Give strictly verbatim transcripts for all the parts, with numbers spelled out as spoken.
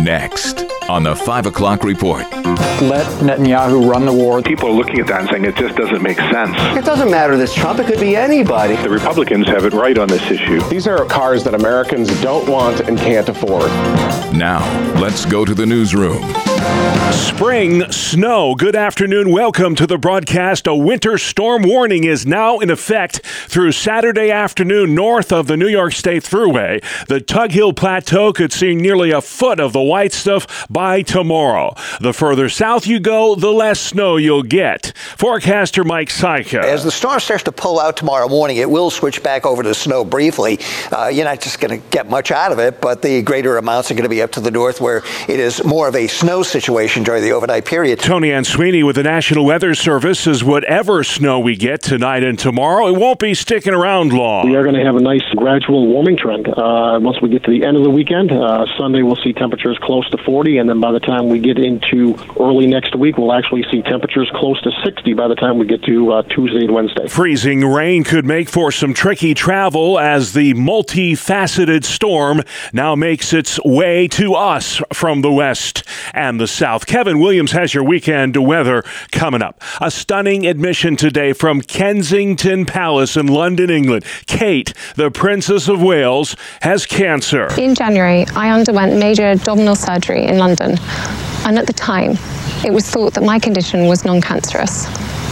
Next on the five o'clock report. Let Netanyahu run the war. People are looking at that and saying it just doesn't make sense. It doesn't matter this Trump. It could be anybody. The Republicans have it right on this issue. These are cars that Americans don't want and can't afford. Now, let's go to the newsroom. Spring, snow. Good afternoon. Welcome to the broadcast. A winter storm warning is now in effect through Saturday afternoon north of the New York State Thruway. The Tug Hill Plateau could see nearly a foot of the white stuff by tomorrow. The further south you go, the less snow you'll get. Forecaster Mike Syka. As the storm starts to pull out tomorrow morning, it will switch back over to snow briefly. Uh, you're not just going to get much out of it, but the greater amounts are going to be up to the north where it is more of a snow situation during the overnight period. Tony Ann Sweeney with the National Weather Service says whatever snow we get tonight and tomorrow, it won't be sticking around long. We are going to have a nice gradual warming trend. Uh, once we get to the end of the weekend, uh, Sunday we'll see temperatures close to forty, and then by the time we get into early next week, we'll actually see temperatures close to sixty by the time we get to uh, Tuesday and Wednesday. Freezing rain could make for some tricky travel as the multifaceted storm now makes its way to us from the west and the south. Kevin Williams has your weekend weather coming up. A stunning admission today from Kensington Palace in London, England. Kate, the Princess of Wales, has cancer. In January, I underwent major abdominal surgery in London, and at the time, it was thought that my condition was non-cancerous.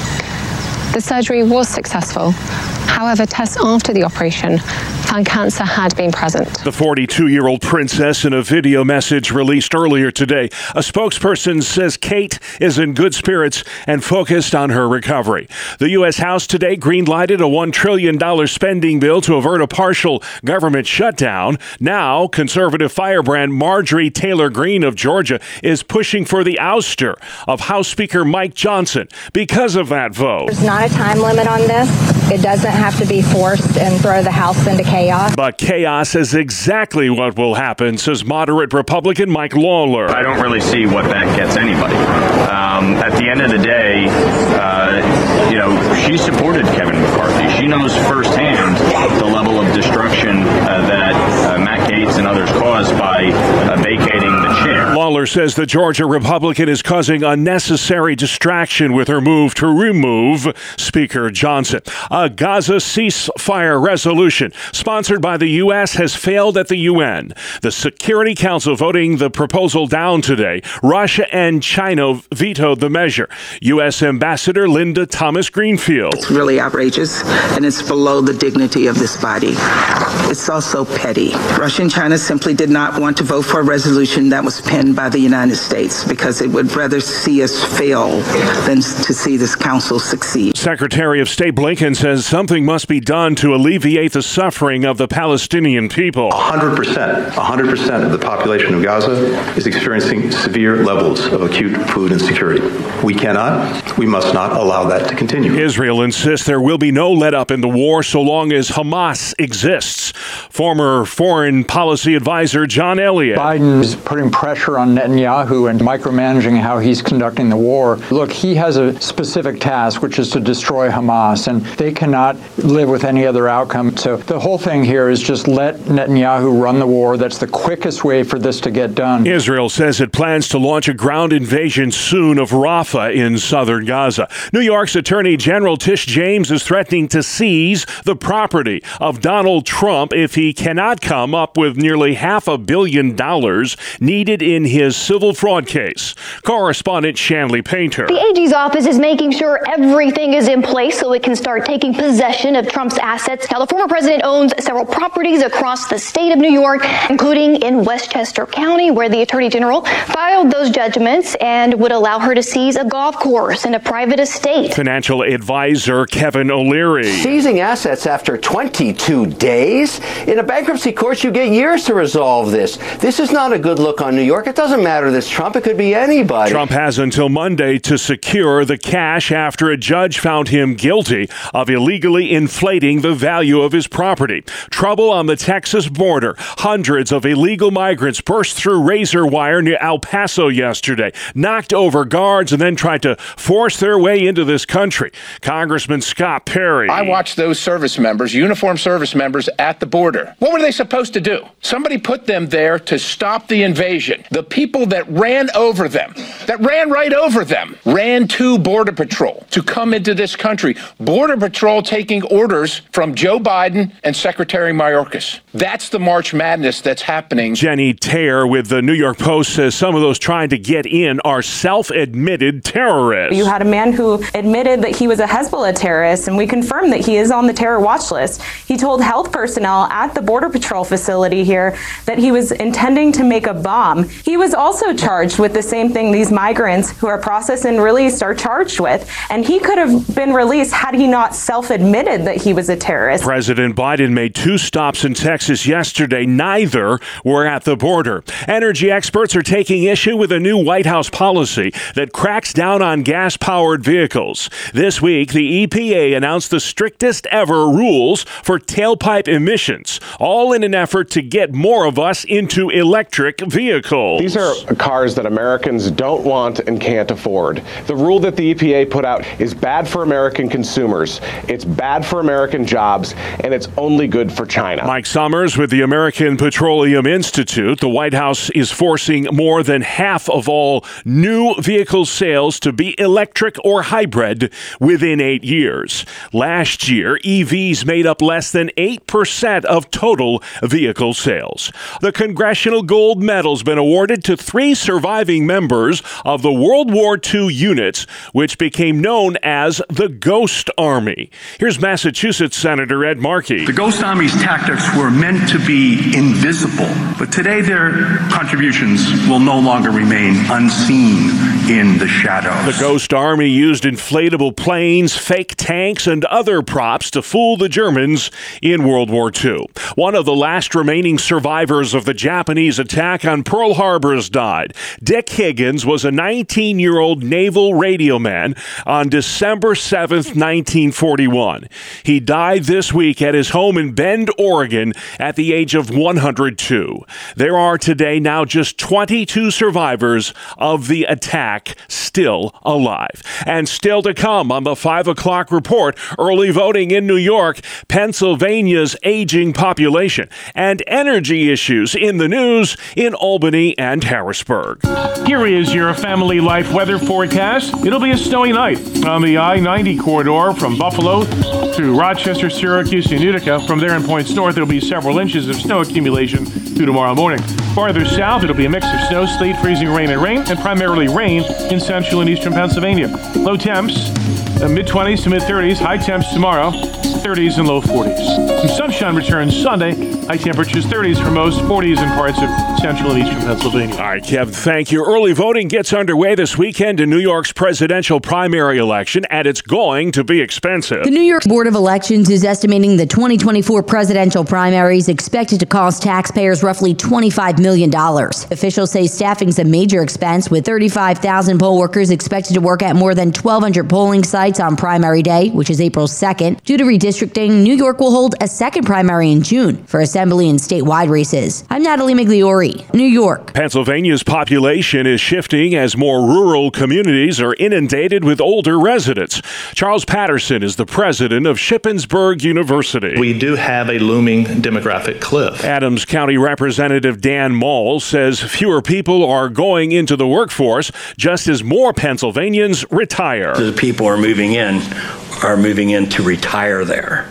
The surgery was successful. However, tests after the operation found cancer had been present. The forty-two-year-old princess, in a video message released earlier today, a spokesperson says Kate is in good spirits and focused on her recovery. The U S House today green-lighted a one trillion dollars spending bill to avert a partial government shutdown. Now, conservative firebrand Marjorie Taylor Greene of Georgia is pushing for the ouster of House Speaker Mike Johnson because of that vote. There's not a time limit on this. It doesn't have to be forced and throw the House into chaos. But chaos is exactly what will happen, says moderate Republican Mike Lawler. I don't really see what that gets anybody. Um, at the end of the day, uh, you know, she supported Kevin McCarthy. She knows firsthand the level of destruction uh, that uh, Matt Gaetz and others caused by uh, vacating the chair. Lawler says the Georgia Republican is causing unnecessary distraction with her move to remove Speaker Johnson. A Gaza ceasefire resolution sponsored by the U S has failed at the U N. The Security Council voting the proposal down today. Russia and China vetoed the measure. U S Ambassador Linda Thomas Greenfield. It's really outrageous, and it's below the dignity of this body. It's also petty. Russia and China simply did not want to vote for a resolution that was penned by the United States because it would rather see us fail than to see this council succeed. Secretary of State Blinken says something must be done to alleviate the suffering of the Palestinian people. one hundred percent, one hundred percent of the population of Gaza is experiencing severe levels of acute food insecurity. We cannot, we must not allow that to continue. Israel insists there will be no let-up in the war so long as Hamas exists. Former foreign policy advisor John Elliott. Biden is putting pressure on Netanyahu and micromanaging how he's conducting the war. Look, he has a specific task, which is to destroy Hamas, and they cannot live with any other outcome. So the whole thing here is just let Netanyahu run the war. That's the quickest way for this to get done. Israel says it plans to launch a ground invasion soon of Rafah in southern Gaza. New York's Attorney General Tish James is threatening to seize the property of Donald Trump if he cannot come up with nearly half a billion dollars needed in his civil fraud case. Correspondent Shanley Painter. The A G's office is making sure everything is in place so it can start taking possession of Trump's assets. Now, the former president owns several properties across the state of New York, including in Westchester County, where the Attorney General filed those judgments and would allow her to seize a golf course and a private estate. Financial advisor Kevin O'Leary. Seizing assets after twenty-two days? In a bankruptcy court, you get years to resolve this. This is not a good look on New York. It doesn't matter this Trump. It could be anybody. Trump has until Monday to secure the cash after a judge found him guilty of illegally inflating the value of his property. Trouble on the Texas border. Hundreds of illegal migrants burst through razor wire near El Paso yesterday, knocked over guards, and then tried to force their way into this country. Congressman Scott Perry. I watched those service members, uniformed service members at the border. What were they supposed to do? Somebody put them there to stop the invasion. The people people that ran over them, that ran right over them, ran to Border Patrol to come into this country. Border Patrol taking orders from Joe Biden and Secretary Mayorkas. That's the March Madness that's happening. Jenny Taylor with the New York Post says some of those trying to get in are self-admitted terrorists. You had a man who admitted that he was a Hezbollah terrorist, and we confirmed that he is on the terror watch list. He told health personnel at the Border Patrol facility here that he was intending to make a bomb. He was also charged with the same thing these migrants who are processed and released are charged with, and he could have been released had he not self-admitted that he was a terrorist. President Biden made two stops in Texas yesterday. Neither were at the border. Energy experts are taking issue with a new White House policy that cracks down on gas-powered vehicles. This week, the E P A announced the strictest ever rules for tailpipe emissions, all in an effort to get more of us into electric vehicles. These are cars that Americans don't want and can't afford. The rule that the E P A put out is bad for American consumers, it's bad for American jobs, and it's only good for China. Mike Summers with the American Petroleum Institute. The White House is forcing more than half of all new vehicle sales to be electric or hybrid within eight years. Last year, E Vs made up less than eight percent of total vehicle sales. The Congressional Gold Medal's been awarded to three surviving members of the World War Two units, which became known as the Ghost Army. Here's Massachusetts Senator Ed Markey. The Ghost Army's tactics were meant to be invisible, but today their contributions will no longer remain unseen in the shadows. The Ghost Army used inflatable planes, fake tanks, and other props to fool the Germans in World War Two. One of the last remaining survivors of the Japanese attack on Pearl Harbor has died. Dick Higgins was a nineteen-year-old naval radio man on December seventh, nineteen forty-one. He died this week at his home in Bend, Oregon, at the age of one hundred two. There are today now just twenty-two survivors of the attack still alive. And still to come on the five o'clock report, early voting in New York, Pennsylvania's aging population, and energy issues in the news in Albany and Harrisburg. Here is your family life weather forecast. It'll be a snowy night on the I ninety corridor from Buffalo to Rochester, Syracuse, and Utica. From there in points north, there'll be several inches of snow accumulation through tomorrow morning. Farther south, it'll be a mix of snow, sleet, freezing rain, and rain, and primarily rain in central and eastern Pennsylvania. Low temps, uh, mid-twenties to mid-thirties. High temps tomorrow, thirties and low forties. Some sunshine returns Sunday. High temperatures thirties for most, forties in parts of central and eastern Pennsylvania. All right, Kev, thank you. Early voting gets underway this weekend in New York's presidential primary election, and it's going to be expensive. The New York Board of Elections is estimating the twenty twenty-four presidential primary is expected to cost taxpayers roughly twenty-five million dollars. Officials say staffing is a major expense, with thirty-five thousand poll workers expected to work at more than twelve hundred polling sites on primary day, which is April second. Due to redistricting, New York will hold a second primary in June for assembly and statewide races. I'm Natalie Migliori, New York. Pennsylvania's population is shifting as more rural communities are inundated with older residents. Charles Patterson is the president of Shippensburg University. We do have a looming demographic cliff. Adams County Representative Dan Mall says fewer people are going into the workforce just as more Pennsylvanians retire. The people are moving in are moving in to retire there.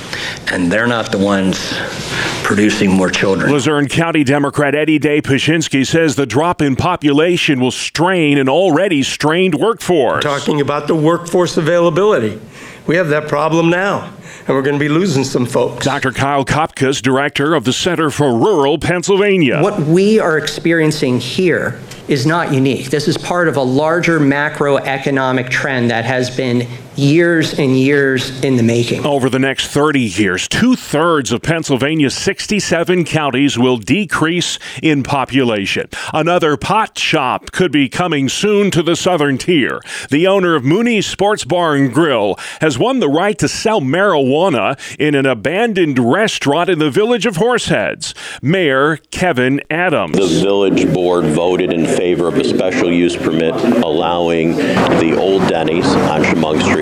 And they're not the ones producing more children. Luzerne County Democrat Eddie Day Paszynski says the drop in population will strain an already strained workforce. Talking about the workforce availability. We have that problem now, and we're going to be losing some folks. Doctor Kyle Kopkas, director of the Center for Rural Pennsylvania. What we are experiencing here is not unique. This is part of a larger macroeconomic trend that has been years and years in the making. Over the next thirty years, two-thirds of Pennsylvania's sixty-seven counties will decrease in population. Another pot shop could be coming soon to the southern tier. The owner of Mooney's Sports Bar and Grill has won the right to sell marijuana in an abandoned restaurant in the village of Horseheads. Mayor Kevin Adams. The village board voted in favor of a special use permit allowing the old Denny's on Chemung Street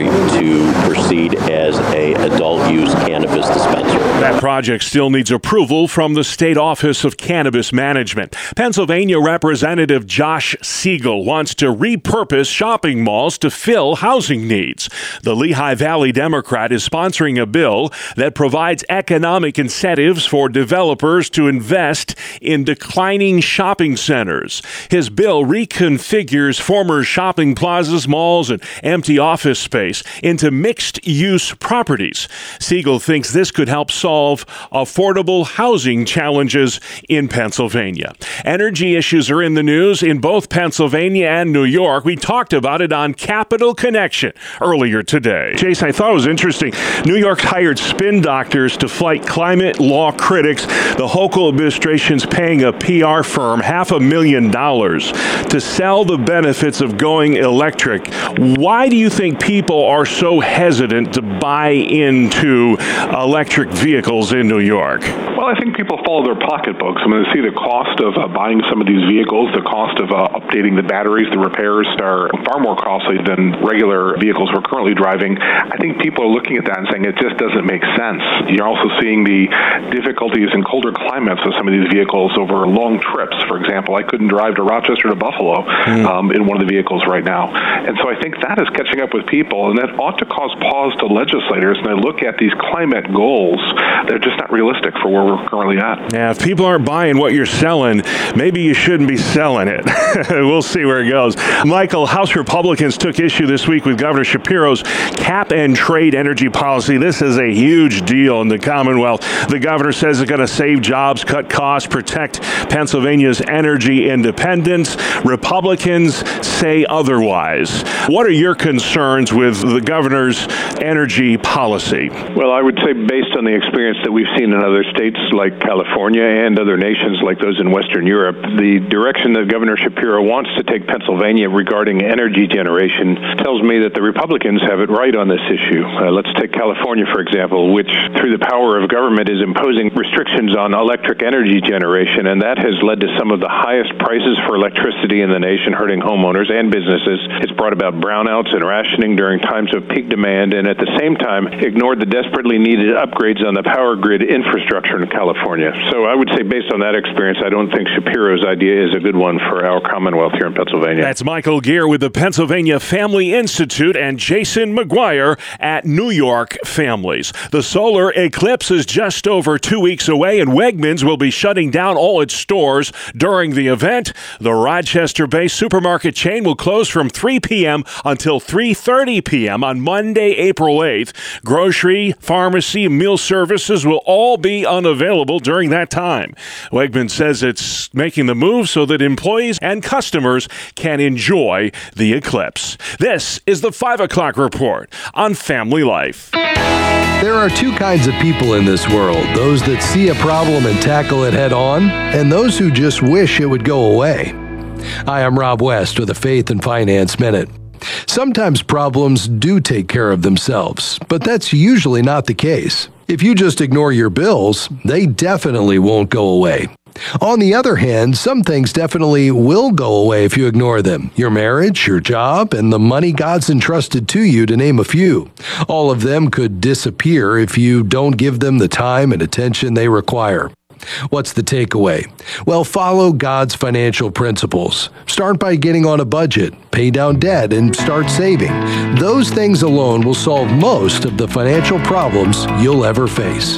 dispensary to proceed as a adult use cannabis dispensary. That project still needs approval from the State Office of Cannabis Management. Pennsylvania Representative Josh Siegel wants to repurpose shopping malls to fill housing needs. The Lehigh Valley Democrat is sponsoring a bill that provides economic incentives for developers to invest in declining shopping centers. His bill reconfigures former shopping plazas, malls, and empty office space into mixed-use properties. Siegel thinks this could help solve affordable housing challenges in Pennsylvania. Energy issues are in the news in both Pennsylvania and New York. We talked about it on Capital Connection earlier today. Jason, I thought it was interesting. New York hired spin doctors to fight climate law critics. The Hochul administration's paying a P R firm half a million dollars to sell the benefits of going electric. Why do you think people are so hesitant to buy into electric vehicles in New York? Well, I think people follow their pocketbooks. I mean, they see the cost of uh, buying some of these vehicles, the cost of uh, updating the batteries, the repairs are far more costly than regular vehicles we're currently driving. I think people are looking at that and saying it just doesn't make sense. You're also seeing the difficulties in colder climates of some of these vehicles over long trips. For example, I couldn't drive to Rochester to Buffalo mm. um, in one of the vehicles right now. And so I think that is catching up with people, and that ought to cause pause to legislators. And they look at these climate goals, they're just not realistic for where we're currently at. Yeah, if people aren't buying what you're selling, maybe you shouldn't be selling it. We'll see where it goes. Michael, House Republicans took issue this week with Governor Shapiro's cap and trade energy policy. This is a huge deal in the Commonwealth. The governor says it's going to save jobs, cut costs, protect Pennsylvania's energy independence. Republicans say otherwise. What are your concerns with the governor's energy policy? Well, I would say based on the experience that we've seen in other states like California and other nations like those in Western Europe, the direction that Governor Shapiro wants to take Pennsylvania regarding energy generation tells me that the Republicans have it right on this issue. Uh, let's take California, for example, which through the power of government is imposing restrictions on electric energy generation, and that has led to some of the highest prices for electricity in the nation, hurting homeowners and businesses. It's brought about brownouts and rationing during times of peak demand, and at the same time ignored the desperately needed upgrades on the power grid infrastructure in California. So I would say based on that experience, I don't think Shapiro's idea is a good one for our Commonwealth here in Pennsylvania. That's Michael Gear with the Pennsylvania Family Institute and Jason McGuire at New York Families. The solar eclipse is just over two weeks away, and Wegmans will be shutting down all its stores during the event. The Rochester-based supermarket chain will close from three p.m. until three thirty p.m. on Monday, April eighth. Grocery, pharmacy, meal services will all be unavailable during that time. Wegmans says it's making the move so that employees and customers can enjoy the eclipse. This is the five o'clock report on Family Life. There are two kinds of people in this world, those that see a problem and tackle it head on, and those who just wish it would go away. Hi, I'm Rob West with a Faith and Finance Minute. Sometimes problems do take care of themselves, but that's usually not the case. If you just ignore your bills, they definitely won't go away. On the other hand, some things definitely will go away if you ignore them. Your marriage, your job, and the money God's entrusted to you, to name a few. All of them could disappear if you don't give them the time and attention they require. What's the takeaway? Well, follow God's financial principles. Start by getting on a budget, pay down debt, and start saving. Those things alone will solve most of the financial problems you'll ever face.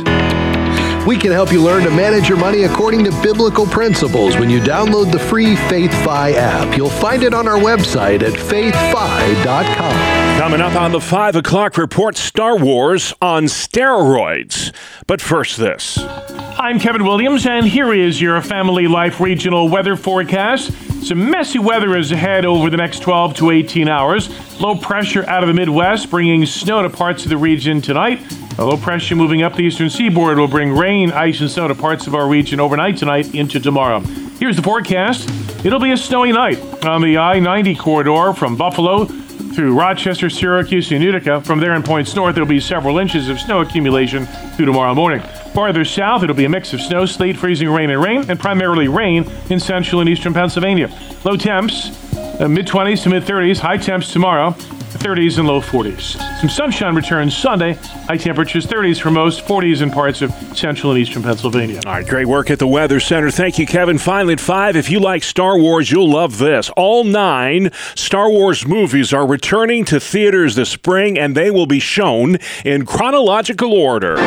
We can help you learn to manage your money according to biblical principles when you download the free FaithFi app. You'll find it on our website at faith fi dot com. Coming up on the five o'clock report, Star Wars on steroids. But first this. I'm Kevin Williams, and here is your Family Life regional weather forecast. Some messy weather is ahead over the next twelve to eighteen hours. Low pressure out of the Midwest bringing snow to parts of the region tonight. A low pressure moving up the eastern seaboard will bring rain, ice, and snow to parts of our region overnight tonight into tomorrow. Here's the forecast. It'll be a snowy night on the I ninety corridor from Buffalo through Rochester, Syracuse, and Utica. From there in points north, there'll be several inches of snow accumulation through tomorrow morning. Farther south, it'll be a mix of snow, sleet, freezing rain, and rain, and primarily rain in central and eastern Pennsylvania. Low temps, uh, mid-twenties to mid-thirties. High temps tomorrow. thirties and low forties. Some sunshine returns Sunday. High temperatures thirties for most, forties in parts of central and eastern Pennsylvania. All right, great work at the Weather Center. Thank you, Kevin. Finally at five, if you like Star Wars, you'll love this. All nine Star Wars movies are returning to theaters this spring, and they will be shown in chronological order.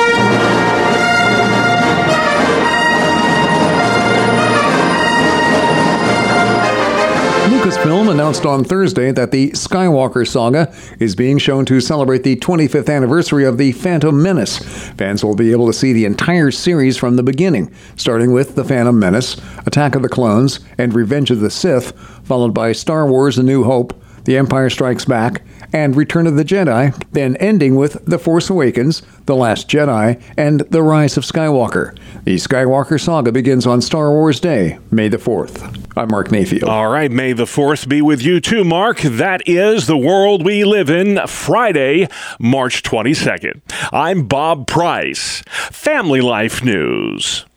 Lucasfilm announced on Thursday that the Skywalker saga is being shown to celebrate the twenty-fifth anniversary of The Phantom Menace. Fans will be able to see the entire series from the beginning, starting with The Phantom Menace, Attack of the Clones, and Revenge of the Sith, followed by Star Wars A New Hope, The Empire Strikes Back, and Return of the Jedi, then ending with The Force Awakens, The Last Jedi, and The Rise of Skywalker. The Skywalker saga begins on Star Wars Day, May the fourth. I'm Mark Mayfield. All right, May the fourth be with you too, Mark. That is the world we live in, Friday, March twenty-second. I'm Bob Price. Family Life News.